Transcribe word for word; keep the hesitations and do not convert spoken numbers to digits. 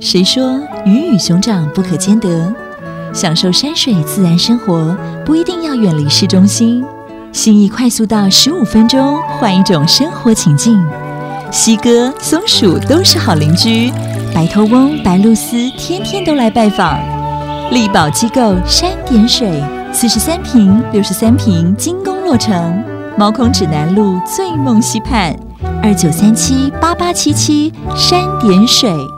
谁说鱼与熊掌不可兼得？享受山水自然生活，不一定要远离市中心。信义快速道十五分钟，换一种生活情境。西哥、松鼠都是好邻居，白头翁、白鹭鸶天天都来拜访。力宝机构山点水，四十三坪、六十三坪精工落成。毛孔指南路醉梦溪畔，二九三七八八七七山点水。